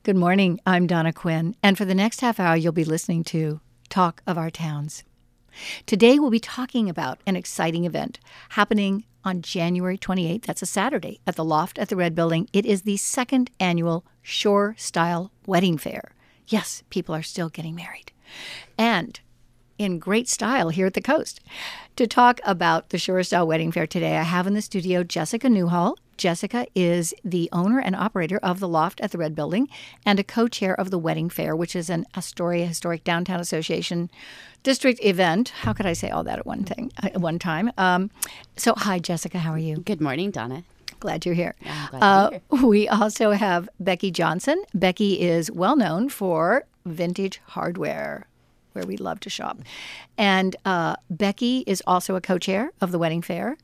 Good morning. I'm Donna Quinn, and for the next half hour, you'll be listening to Talk of Our Towns. Today, we'll be talking about an exciting event happening on January 28th. That's a Saturday at the Loft at the Red Building. It is the second annual Shore Style Wedding Fair. Yes, people are still getting married. And in great style here at the coast. To talk about the Shore Style Wedding Fair today, I have in the studio Jessica Newhall. Jessica is the owner and operator of the Loft at the Red Building and a co-chair of the Wedding Fair, which is an Astoria Historic Downtown Association district event. How could I say all that at one time? So, hi, Jessica. How are you? Good morning, Donna. Glad you're here. Yeah, I'm glad to be here. We also have Becky Johnson. Becky is well known for vintage hardware, where we love to shop. And Becky is also a co-chair of the Wedding Fair,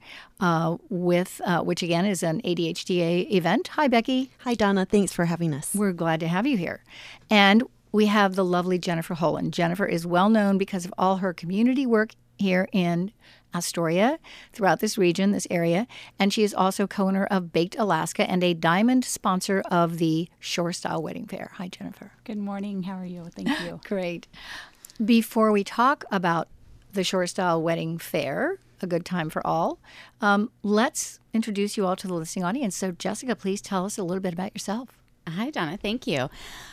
which again is an ADHDA event. Hi, Becky. Hi, Donna. Thanks for having us. We're glad to have you here. And we have the lovely Jennifer Holan. Jennifer is well known because of all her community work here in Astoria, throughout this region, this area. And she is also co-owner of Baked Alaska and a diamond sponsor of the Shore Style Wedding Fair. Hi, Jennifer. Good morning. How are you? Thank you. Great. Before we talk about the Shore Style Wedding Fair, a good time for all, let's introduce you all to the listening audience. So, Jessica, please tell us a little bit about yourself. Hi, Donna. Thank you.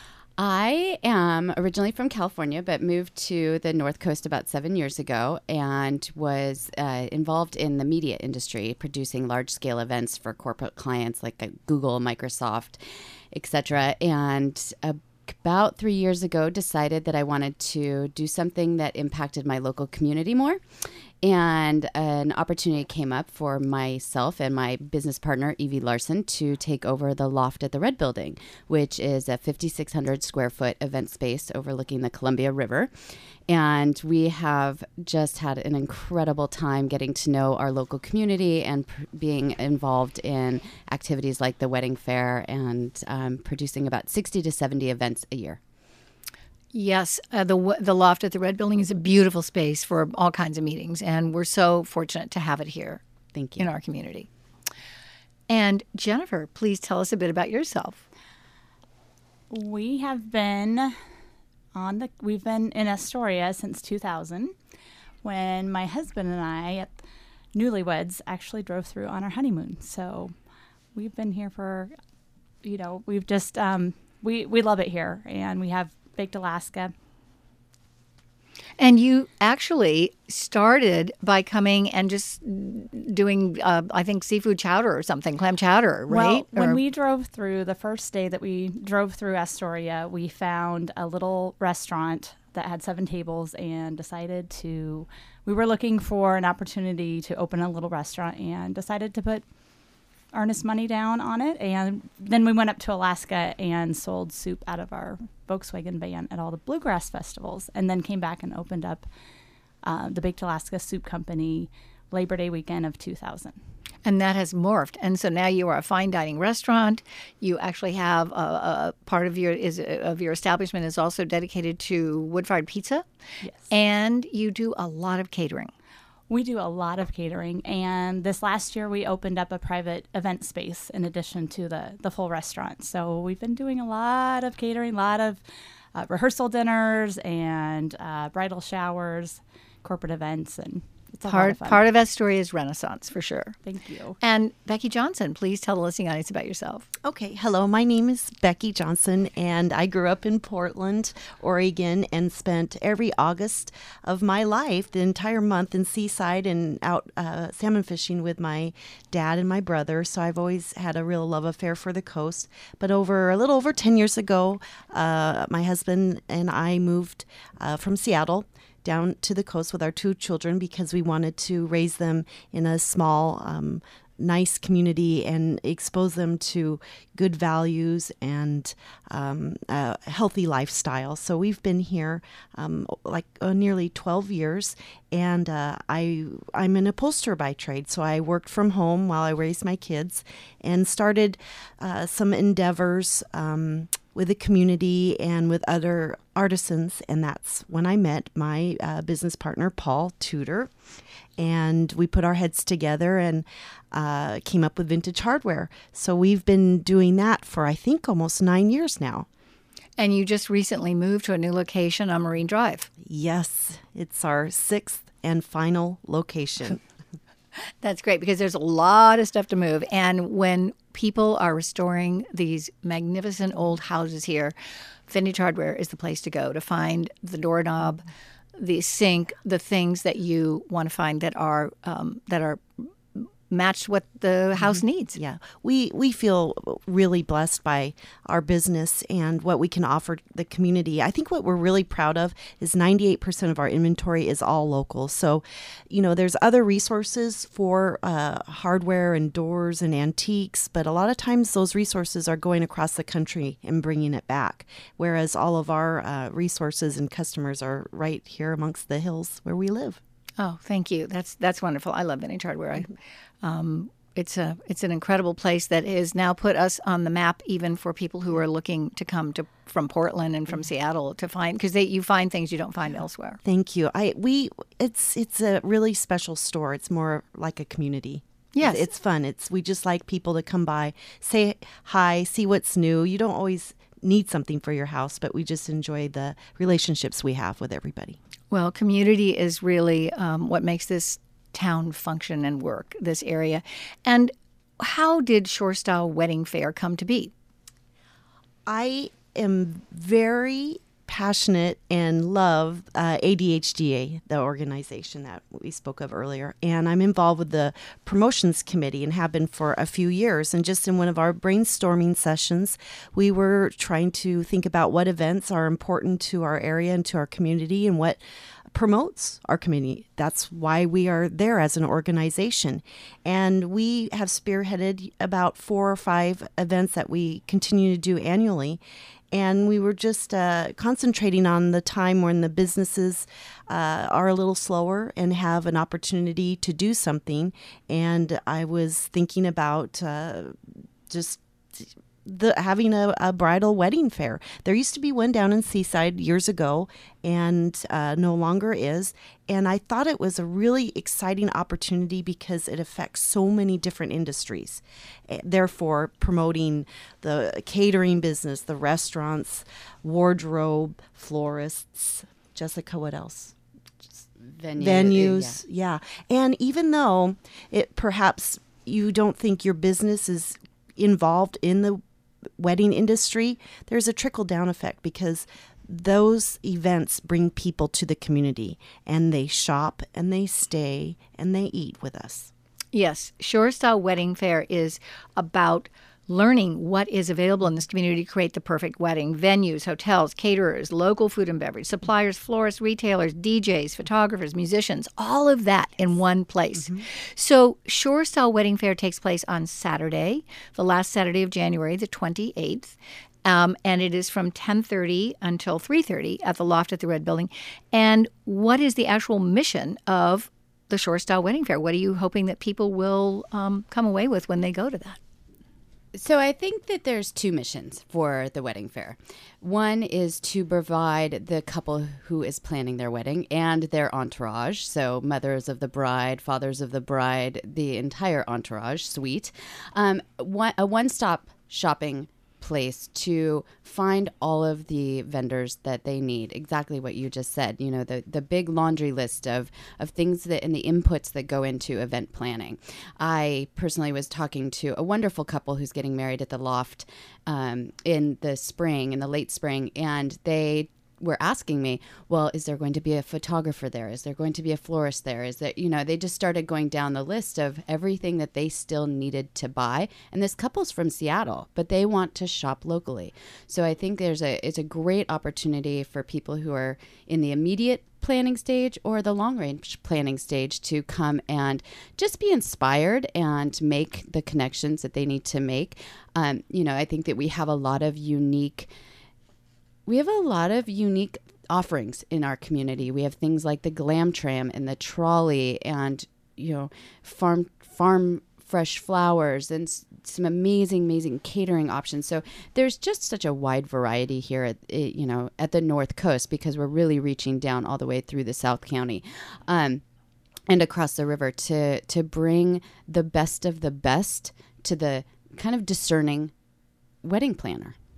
I am originally from California, but moved to the North Coast about 7 years ago and was involved in the media industry, producing large-scale events for corporate clients like Google, Microsoft, etc. And about 3 years ago, decided that I wanted to do something that impacted my local community more. And an opportunity came up for myself and my business partner, Evie Larson, to take over the Loft at the Red Building, which is a 5,600 square foot event space overlooking the Columbia River. And we have just had an incredible time getting to know our local community and being involved in activities like the Wedding Fair and producing about 60 to 70 events a year. Yes, the Loft at the Red Building is a beautiful space for all kinds of meetings, and we're so fortunate to have it here. Thank you. In our community. And Jennifer, please tell us a bit about yourself. We have been we've been in Astoria since 2000, when my husband and I, newlyweds, actually drove through on our honeymoon. So we've been here for, we've just we love it here, and we have Baked Alaska. And you actually started by coming and just doing, I think, seafood chowder or something, clam chowder, right? Well, when we drove through, the first day that we drove through Astoria, we found a little restaurant that had 7 tables and we were looking for an opportunity to open a little restaurant and decided to put earnest money down on it. And then we went up to Alaska and sold soup out of our Volkswagen van at all the bluegrass festivals, and then came back and opened up the Baked Alaska Soup Company Labor Day weekend of 2000. And that has morphed. And so now you are a fine dining restaurant. You actually have a part of your establishment is also dedicated to wood-fired pizza. Yes. And you do a lot of catering. We do a lot of catering, and this last year we opened up a private event space in addition to the full restaurant. So we've been doing a lot of catering, a lot of rehearsal dinners and bridal showers, corporate events, and it's a lot of fun. Part of Astoria's renaissance, for sure. Thank you. And Becky Johnson, please tell the listening audience about yourself. Okay. Hello. My name is Becky Johnson, and I grew up in Portland, Oregon, and spent every August of my life, the entire month, in Seaside and out salmon fishing with my dad and my brother. So I've always had a real love affair for the coast. But a little over 10 years ago, my husband and I moved from Seattle down to the coast with our 2 children because we wanted to raise them in a small, nice community and expose them to good values and a healthy lifestyle. So we've been here nearly 12 years, and I'm an upholsterer by trade. So I worked from home while I raised my kids and started some endeavors with the community and with other artisans, and that's when I met my business partner, Paul Tudor, and we put our heads together and came up with vintage hardware. So we've been doing that for, I think, almost 9 years now. And you just recently moved to a new location on Marine Drive. Yes, it's our 6th and final location. That's great because there's a lot of stuff to move. And when people are restoring these magnificent old houses here, Vintage Hardware is the place to go to find the doorknob, the sink, the things that you want to find that are match what the house needs. Yeah, we feel really blessed by our business and what we can offer the community. I think what we're really proud of is 98% of our inventory is all local. So, there's other resources for hardware and doors and antiques, but a lot of times those resources are going across the country and bringing it back, whereas all of our resources and customers are right here amongst the hills where we live. Oh, thank you. That's wonderful. I love Vintage Hardware. It's an incredible place that has now put us on the map, even for people who are looking to come from Portland and from Seattle to find, because you find things you don't find elsewhere. Thank you. It's a really special store. It's more like a community. Yes, it's fun. We just like people to come by, say hi, see what's new. You don't always need something for your house, but we just enjoy the relationships we have with everybody. Well, community is really what makes this town function and work, this area. And how did Shore Style Wedding Fair come to be? I am very passionate and love ADHDA, the organization that we spoke of earlier. And I'm involved with the promotions committee and have been for a few years. And just in one of our brainstorming sessions, we were trying to think about what events are important to our area and to our community and what promotes our community. That's why we are there as an organization. And we have spearheaded about 4 or 5 events that we continue to do annually. And we were just concentrating on the time when the businesses are a little slower and have an opportunity to do something. And I was thinking about having a bridal wedding fair. There used to be one down in Seaside years ago and no longer is. And I thought it was a really exciting opportunity because it affects so many different industries. Therefore, promoting the catering business, the restaurants, wardrobe, florists. Jessica, what else? Venues. Yeah. And even though perhaps you don't think your business is involved in the wedding industry, there's a trickle-down effect because those events bring people to the community and they shop and they stay and they eat with us. Yes, Shore Style Wedding Fair is about learning what is available in this community to create the perfect wedding. Venues, hotels, caterers, local food and beverage, suppliers, florists, retailers, DJs, photographers, musicians, all of that in one place. Mm-hmm. So Shore Style Wedding Fair takes place on Saturday, the last Saturday of January, the 28th. And it is from 10:30 until 3:30 at the Loft at the Red Building. And what is the actual mission of the Shore Style Wedding Fair? What are you hoping that people will come away with when they go to that? So I think that there's 2 missions for the wedding fair. One is to provide the couple who is planning their wedding and their entourage, so mothers of the bride, fathers of the bride, the entire entourage suite, a one-stop shopping place to find all of the vendors that they need. Exactly what you just said, the big laundry list of things that and the inputs that go into event planning. I personally was talking to a wonderful couple who's getting married at the Loft in the late spring, and they were asking me, well, is there going to be a photographer there? Is there going to be a florist there? Is that, they just started going down the list of everything that they still needed to buy. And this couple's from Seattle, but they want to shop locally. So I think it's a great opportunity for people who are in the immediate planning stage or the long range planning stage to come and just be inspired and make the connections that they need to make. I think that we have a lot of unique offerings in our community. We have things like the glam tram and the trolley and, farm fresh flowers and some amazing catering options. So there's just such a wide variety here at the North Coast because we're really reaching down all the way through the South County and across the river to bring the best of the best to the kind of discerning wedding planner.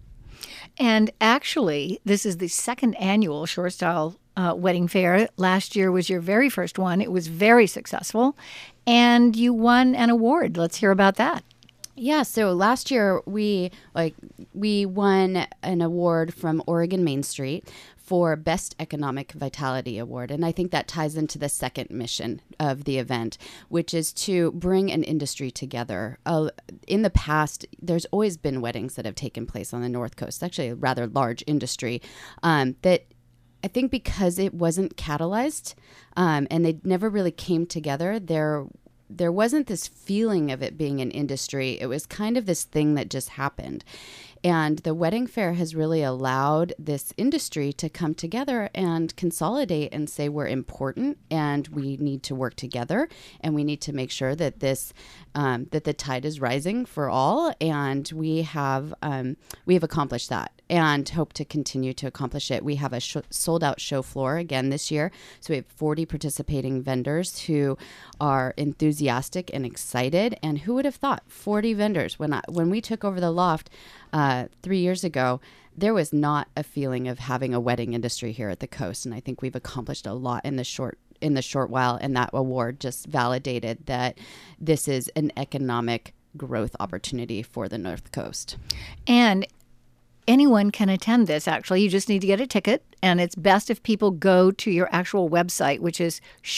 And actually, this is the second annual Shore Style Wedding Fair. Last year was your very first one. It was very successful, and you won an award. Let's hear about that. Yeah, so last year we won an award from Oregon Main Street for Best Economic Vitality Award. And I think that ties into the second mission of the event, which is to bring an industry together. In the past, there's always been weddings that have taken place on the North Coast. It's actually a rather large industry that I think because it wasn't catalyzed and they never really came together, there wasn't this feeling of it being an industry. It was kind of this thing that just happened. And the wedding fair has really allowed this industry to come together and consolidate and say we're important and we need to work together and we need to make sure that that the tide is rising for all. And we have accomplished that and hope to continue to accomplish it. We have a sold out show floor again this year. So we have 40 participating vendors who are enthusiastic and excited. And who would have thought 40 vendors when we took over the loft 3 years ago, there was not a feeling of having a wedding industry here at the coast. And I think we've accomplished a lot in the short while. And that award just validated that this is an economic growth opportunity for the North Coast. And anyone can attend this, actually. You just need to get a ticket, and it's best if people go to your actual website, which is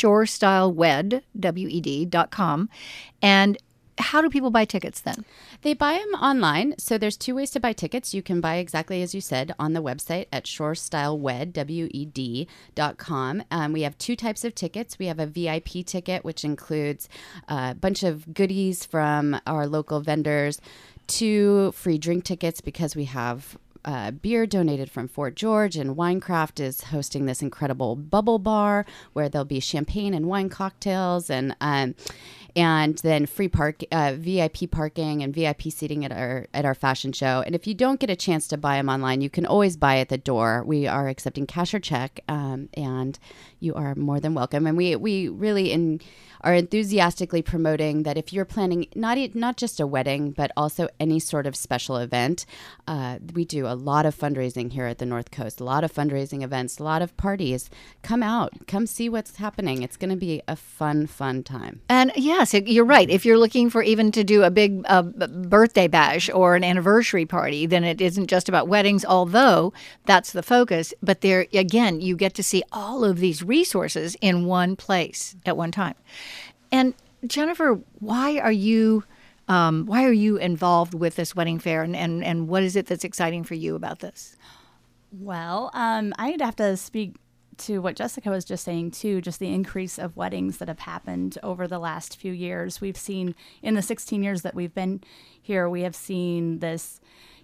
shorestylewed.com. And how do people buy tickets then? They buy them online. So there's two ways to buy tickets. You can buy exactly as you said on the website at shorestylewed.com. We have two types of tickets. We have a VIP ticket, which includes a bunch of goodies from our local vendors, 2 free drink tickets because we have beer donated from Fort George, and Winecraft is hosting this incredible bubble bar where there'll be champagne and wine cocktails, and then free VIP parking and VIP seating at our fashion show. And if you don't get a chance to buy them online, you can always buy at the door. We are accepting cash or check, and you are more than welcome. And we really are enthusiastically promoting that if you're planning not just a wedding, but also any sort of special event, we do a lot of fundraising here at the North Coast, a lot of fundraising events, a lot of parties. Come out, come see what's happening. It's going to be a fun time. And yes, you're right. If you're looking for even to do a big birthday bash or an anniversary party, then it isn't just about weddings, although that's the focus. But there, again, you get to see all of these resources in one place at one time. And Jennifer, why are you involved with this wedding fair, and what is it that's exciting for you about this? Well, I'd have to speak to what Jessica was just saying too, just the increase of weddings that have happened over the last few years. We've seen in the 16 years that we've been here, we have seen this,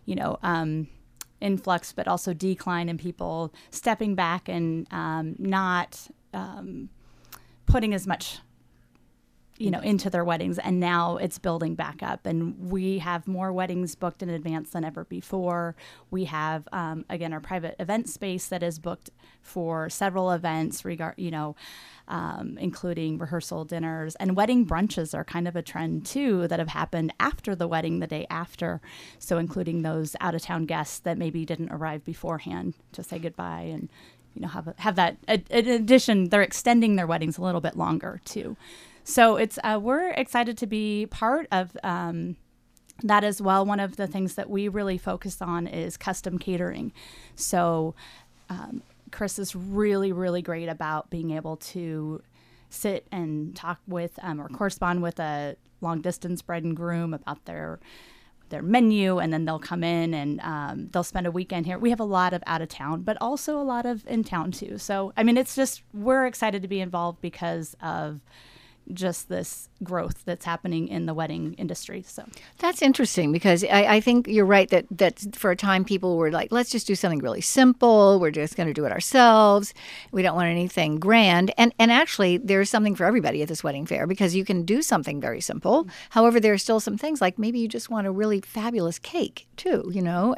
influx, but also decline in people stepping back and not putting as much into their weddings, and now it's building back up, and we have more weddings booked in advance than ever before. We have, again, our private event space that is booked for several events, including rehearsal dinners, and wedding brunches are kind of a trend too that have happened after the wedding, the day after. So including those out-of-town guests that maybe didn't arrive beforehand to say goodbye and have that. In addition, they're extending their weddings a little bit longer too. So it's we're excited to be part of that as well. One of the things that we really focus on is custom catering. So Chris is really, really great about being able to sit and talk with or correspond with a long-distance bride and groom about their menu, and then they'll come in and they'll spend a weekend here. We have a lot of out of town, but also a lot of in town too. So, I mean, it's just, we're excited to be involved because of just this growth that's happening in the wedding industry. So that's interesting, because I think you're right that for a time people were like, let's just do something really simple. We're just going to do it ourselves. We don't want anything grand. And actually, there's something for everybody at this wedding fair, because you can do something very simple. However, there are still some things like maybe you just want a really fabulous cake too,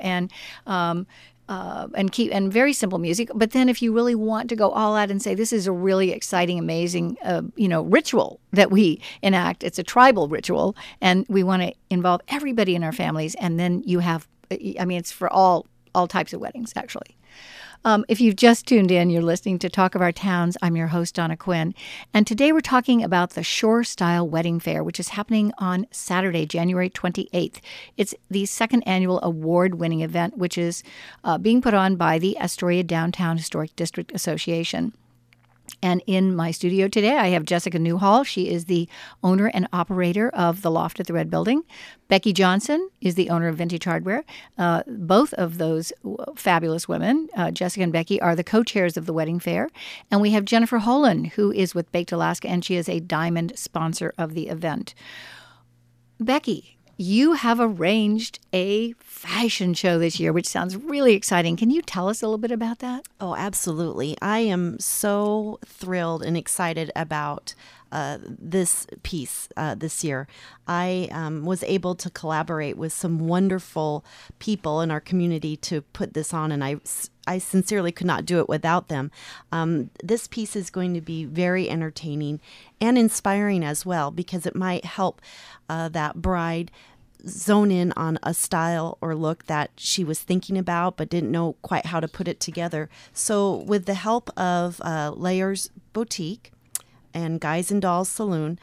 and very simple music. But then if you really want to go all out and say, this is a really exciting, amazing, ritual that we enact. It's a tribal ritual, and we want to involve everybody in our families. And then you have, it's for all all types of weddings, actually. If you've just tuned in, you're listening to Talk of Our Towns. I'm your host, Donna Quinn. And today we're talking about the Shore Style Wedding Fair, which is happening on Saturday, January 28th. It's the second annual award-winning event, which is being put on by the Astoria Downtown Historic District Association. And in my studio today, I have Jessica Newhall. She is the owner and operator of the Loft at the Red Building. Becky Johnson is the owner of Vintage Hardware. Both of those fabulous women, Jessica and Becky, are the co-chairs of the wedding fair. And we have Jennifer Holan, who is with Baked Alaska, and she is a diamond sponsor of the event. Becky, you have arranged a fashion show this year, which sounds really exciting. Can you tell us a little bit about that? Oh, absolutely. I am so thrilled and excited about this piece this year. I was able to collaborate with some wonderful people in our community to put this on, and I sincerely could not do it without them. This piece is going to be very entertaining and inspiring as well, because it might help that bride zone in on a style or look that she was thinking about but didn't know quite how to put it together. So with the help of Layers Boutique and Guys and Dolls Salon,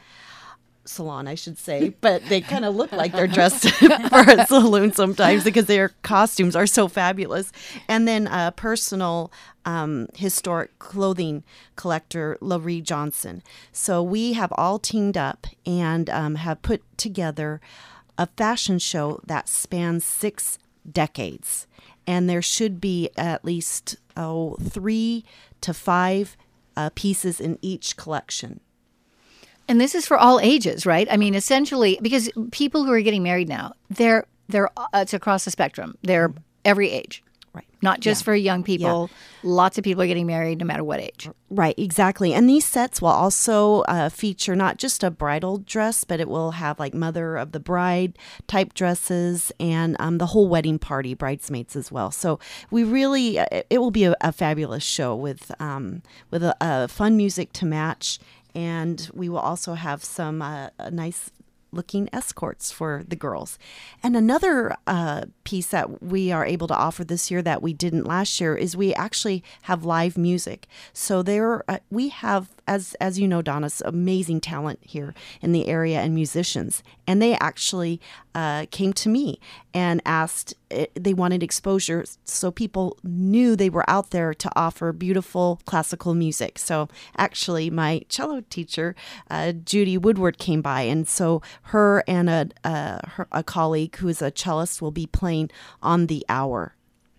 I should say, but they kind of look like they're dressed for a saloon sometimes because their costumes are so fabulous. And then personal historic clothing collector Laurie Johnson. So we have all teamed up and have put together a fashion show that spans 6 decades. And there should be at least 3 to 5 pieces in each collection. And this is for all ages, right? I mean, essentially, because people who are getting married now, they're it's across the spectrum. They're every age. Right. Not just for young people. Yeah. Lots of people are getting married no matter what age. Right, exactly. And these sets will also feature not just a bridal dress, but it will have like mother of the bride type dresses and the whole wedding party, bridesmaids as well. So we really, it will be a fabulous show with a fun music to match. And we will also have some nice looking escorts for the girls. And another piece that we are able to offer this year that we didn't last year is we actually have live music. So we have, as you know, Donna, amazing talent here in the area and musicians. And they actually came to me and asked, they wanted exposure so people knew they were out there to offer beautiful classical music. So actually my cello teacher, Judy Woodward, came by. And so her and a colleague who is a cellist will be playing on the hour.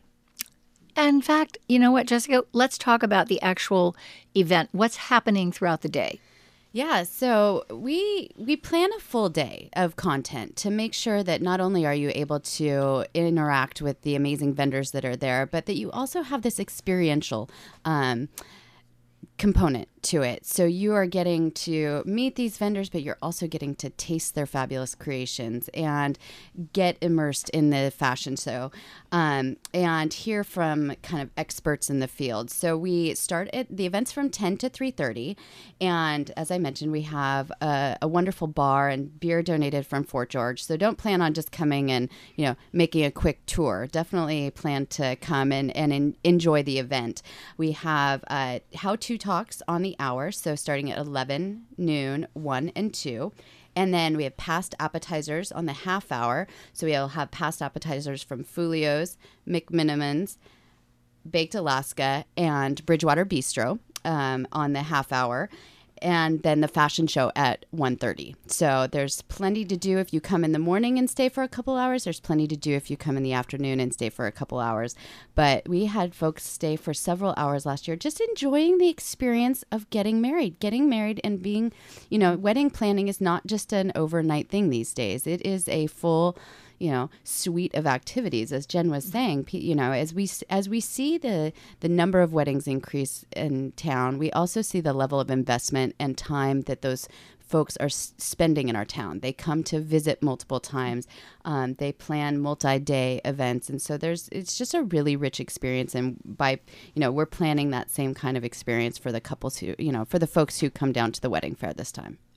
In fact, you know what, Jessica? Let's talk about the actual event. What's happening throughout the day? Yeah, so we plan a full day of content to make sure that not only are you able to interact with the amazing vendors that are there, but that you also have this experiential component to it. So you are getting to meet these vendors, but you're also getting to taste their fabulous creations and get immersed in the fashion show and hear from kind of experts in the field. So we start at the events from 10 to 3:30. And as I mentioned, we have a wonderful bar and beer donated from Fort George. So don't plan on just coming and, making a quick tour. Definitely plan to come and enjoy the event. We have how-to talks on the hour, so starting at 11, noon, 1, and 2. And then we have past appetizers on the half hour. So we'll have past appetizers from Fulio's, McMinimans, Baked Alaska, and Bridgewater Bistro on the half hour. And then the fashion show at 1:30. So there's plenty to do if you come in the morning and stay for a couple hours. There's plenty to do if you come in the afternoon and stay for a couple hours. But we had folks stay for several hours last year, just enjoying the experience of getting married. Getting married and being, wedding planning is not just an overnight thing these days. It is a full suite of activities, as Jen was saying. As we see the number of weddings increase in town, we also see the level of investment and time that those folks are spending in our town. They come to visit multiple times. They plan multi-day events, and so it's just a really rich experience. And we're planning that same kind of experience for the couples for the folks who come down to the wedding fair this time.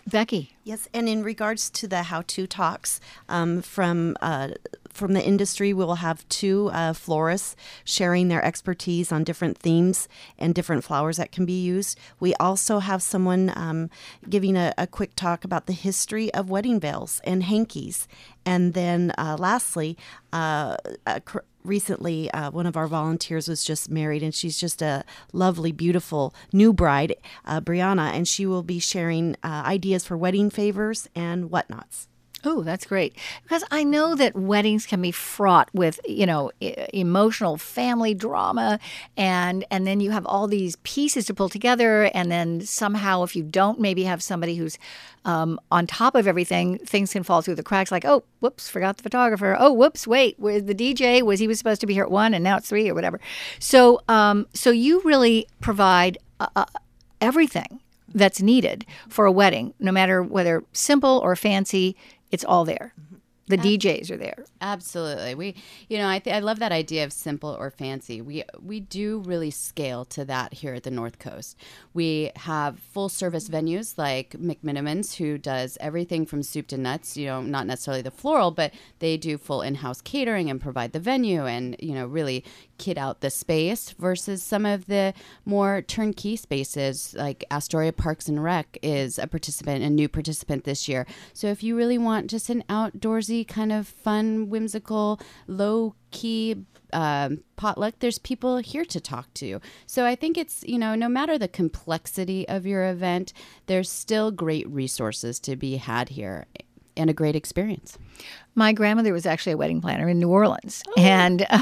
Becky. Yes, and in regards to the how-to talks from the industry, we will have two florists sharing their expertise on different themes and different flowers that can be used. We also have someone giving a quick talk about the history of wedding veils and hankies. And then lastly, recently, one of our volunteers was just married, and she's just a lovely, beautiful new bride, Brianna, and she will be sharing ideas for wedding favors and whatnots. Oh, that's great. Because I know that weddings can be fraught with, emotional family drama, and then you have all these pieces to pull together, and then somehow if you don't maybe have somebody who's on top of everything, things can fall through the cracks like, oh, whoops, forgot the photographer. Oh, whoops, wait, where's the DJ? He was supposed to be here at 1 and now it's 3 or whatever. So you really provide everything that's needed for a wedding, no matter whether simple or fancy. It's all there. The DJs are there. Absolutely. I love that idea of simple or fancy. We do really scale to that here at the North Coast. We have full service venues like McMinimans, who does everything from soup to nuts, not necessarily the floral, but they do full in-house catering and provide the venue and, really kit out the space, versus some of the more turnkey spaces like Astoria Parks and Rec is a new participant this year. So if you really want just an outdoorsy kind of fun, whimsical, low-key potluck, there's people here to talk to. So I think it's, no matter the complexity of your event, there's still great resources to be had here and a great experience. My grandmother was actually a wedding planner in New Orleans, and in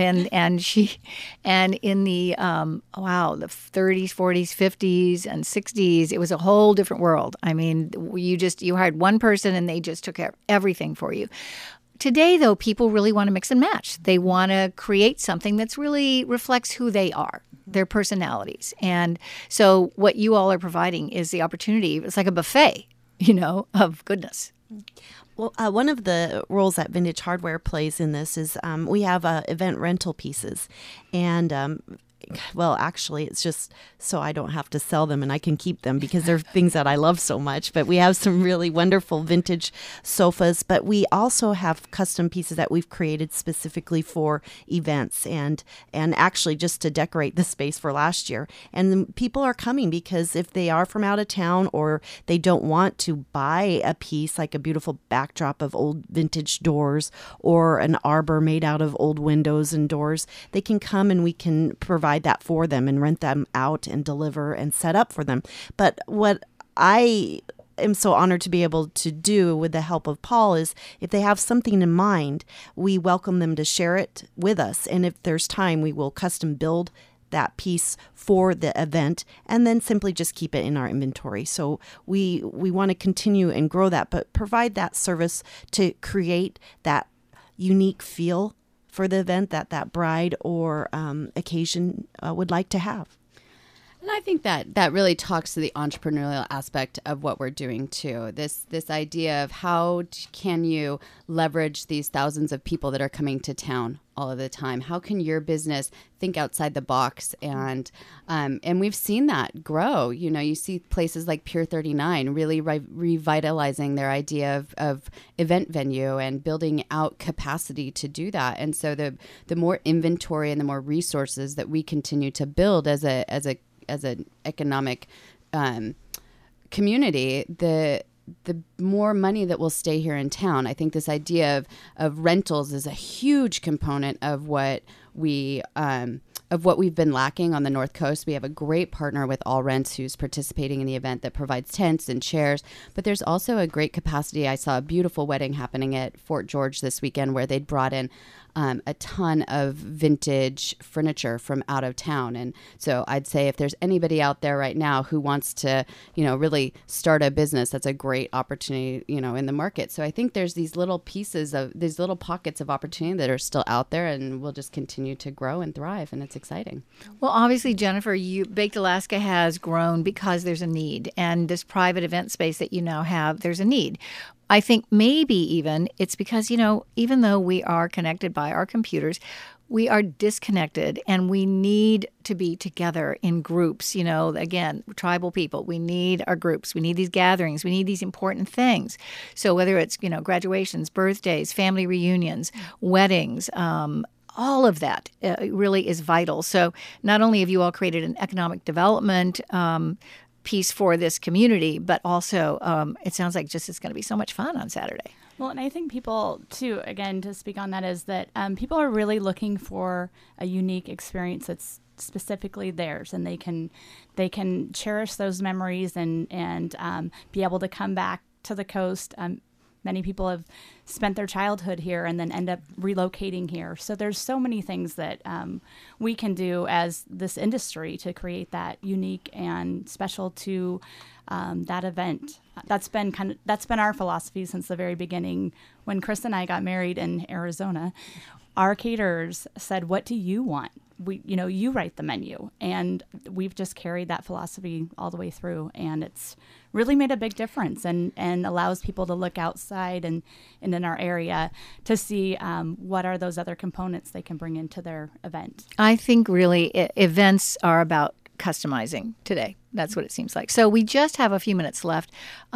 the the 30s, 40s, 50s, and 60s, it was a whole different world. I mean, you hired one person and they just took care of everything for you. Today, though, people really want to mix and match. They want to create something that's really reflects who they are, their personalities, and so what you all are providing is the opportunity. It's like a buffet, of goodness. Well, one of the roles that Vintage Hardware plays in this is we have event rental pieces. And, actually, it's just so I don't have to sell them and I can keep them because they're things that I love so much. But we have some really wonderful vintage sofas. But we also have custom pieces that we've created specifically for events and actually just to decorate the space for last year. And people are coming because if they are from out of town or they don't want to buy a piece like a beautiful backdrop of old vintage doors or an arbor made out of old windows and doors, they can come and we can provide that for them and rent them out and deliver and set up for them. But what I am so honored to be able to do with the help of Paul is if they have something in mind, we welcome them to share it with us. And if there's time, we will custom build that piece for the event and then simply just keep it in our inventory. So we want to continue and grow that, but provide that service to create that unique feel for the event that bride or occasion would like to have. And I think that really talks to the entrepreneurial aspect of what we're doing too. This idea of how can you leverage these thousands of people that are coming to town all of the time? How can your business think outside the box? And we've seen that grow. You see places like Pier 39 really revitalizing their idea of event venue and building out capacity to do that. And so the more inventory and the more resources that we continue to build as an economic community, the more money that will stay here in town. I think this idea of rentals is a huge component of what we've been lacking on the North Coast. We have a great partner with All Rents who's participating in the event that provides tents and chairs, but there's also a great capacity. I saw a beautiful wedding happening at Fort George this weekend where they'd brought in a ton of vintage furniture from out of town. And so I'd say if there's anybody out there right now who wants to, really start a business, that's a great opportunity, in the market. So I think there's these little pockets of opportunity that are still out there and will just continue to grow and thrive. And it's exciting. Well, obviously, Jennifer, Baked Alaska has grown because there's a need. And this private event space that you now have, there's a need. I think maybe even it's because, even though we are connected by our computers, we are disconnected and we need to be together in groups. Again, tribal people, we need our groups. We need these gatherings. We need these important things. So whether it's, graduations, birthdays, family reunions, weddings, all of that really is vital. So not only have you all created an economic development piece for this community, but also it sounds like just it's going to be so much fun on Saturday. Well, and I think people, too, again, to speak on that, is that people are really looking for a unique experience that's specifically theirs, and they can cherish those memories and be able to come back to the coast. Many people have spent their childhood here and then end up relocating here. So there's so many things that we can do as this industry to create that unique and special to that event. That's been our philosophy since the very beginning. When Chris and I got married in Arizona, our caterers said, "What do you want? You write the menu," and we've just carried that philosophy all the way through, and it's really made a big difference and allows people to look outside and in our area to see what are those other components they can bring into their event. I think really events are about customizing today. That's what it seems like. So we just have a few minutes left.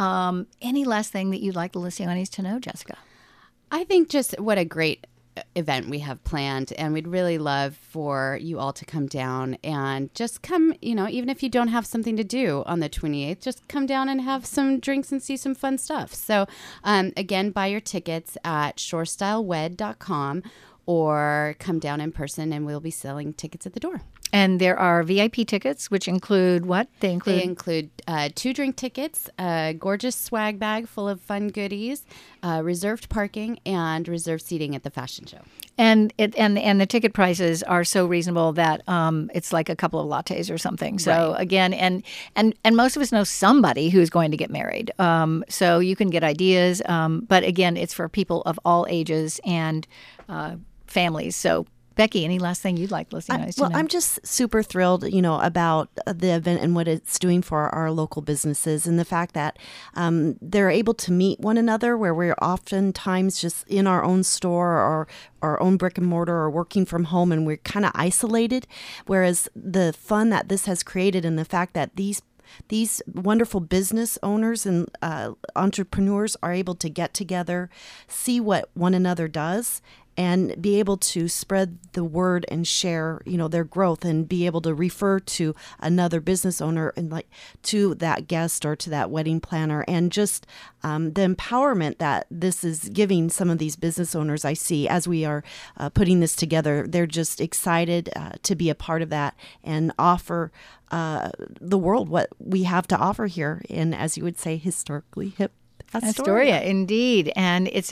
Any last thing that you'd like the listening to know, Jessica? I think just what a great event we have planned, and we'd really love for you all to come down and just come, even if you don't have something to do on the 28th, just come down and have some drinks and see some fun stuff. So again, buy your tickets at shorestylewed.com or come down in person, and we'll be selling tickets at the door. And there are VIP tickets, which include what? They include 2 drink tickets, a gorgeous swag bag full of fun goodies, reserved parking, and reserved seating at the fashion show. And the ticket prices are so reasonable that it's like a couple of lattes or something. So right. Again, and most of us know somebody who's going to get married. So you can get ideas. But again, it's for people of all ages and families. So Becky, any last thing you'd like listeners to know? I'm just super thrilled, about the event and what it's doing for our local businesses, and the fact that they're able to meet one another, where we're oftentimes just in our own store or our own brick and mortar or working from home, and we're kind of isolated. Whereas the fun that this has created, and the fact that these wonderful business owners and entrepreneurs are able to get together, see what one another does, and be able to spread the word and share, their growth, and be able to refer to another business owner and to that guest or to that wedding planner, and just the empowerment that this is giving some of these business owners. I see as we are putting this together, they're just excited to be a part of that and offer the world what we have to offer here in, as you would say, historically hip Astoria, indeed, and it's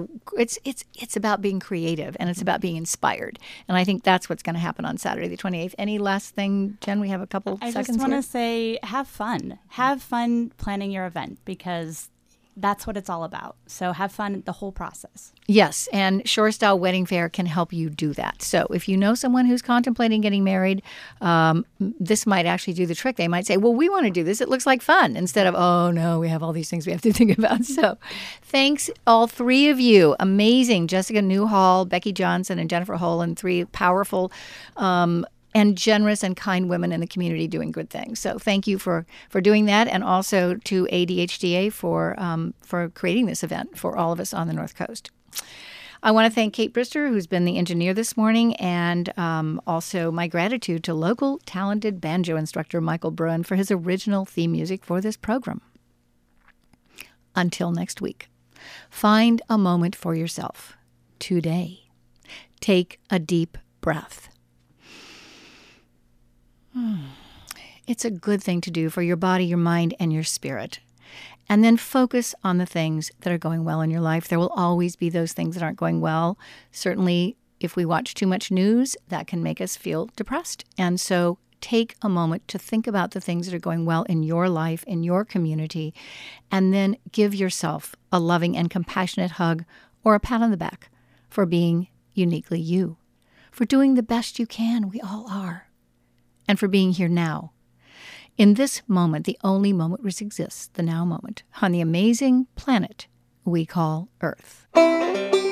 about being creative, and it's about being inspired, and I think that's what's going to happen on Saturday the 28th. Any last thing, Jen? We have a couple seconds. I just want to say, have fun planning your event, because that's what it's all about. So have fun the whole process. Yes, and Shore Style Wedding Fair can help you do that. So if you know someone who's contemplating getting married, this might actually do the trick. They might say, well, we want to do this. It looks like fun, instead of, oh, no, we have all these things we have to think about. So thanks, all three of you. Amazing. Jessica Newhall, Becky Johnson, and Jennifer Holan, 3 powerful and generous and kind women in the community doing good things. So thank you for doing that, and also to ADHDA for creating this event for all of us on the North Coast. I want to thank Kate Brister, who's been the engineer this morning, and also my gratitude to local talented banjo instructor Michael Bruin for his original theme music for this program. Until next week, find a moment for yourself today. Take a deep breath. It's a good thing to do for your body, your mind, and your spirit. And then focus on the things that are going well in your life. There will always be those things that aren't going well. Certainly, if we watch too much news, that can make us feel depressed. And so take a moment to think about the things that are going well in your life, in your community, and then give yourself a loving and compassionate hug or a pat on the back for being uniquely you, for doing the best you can. We all are. And for being here now. In this moment, the only moment which exists, the now moment, on the amazing planet we call Earth.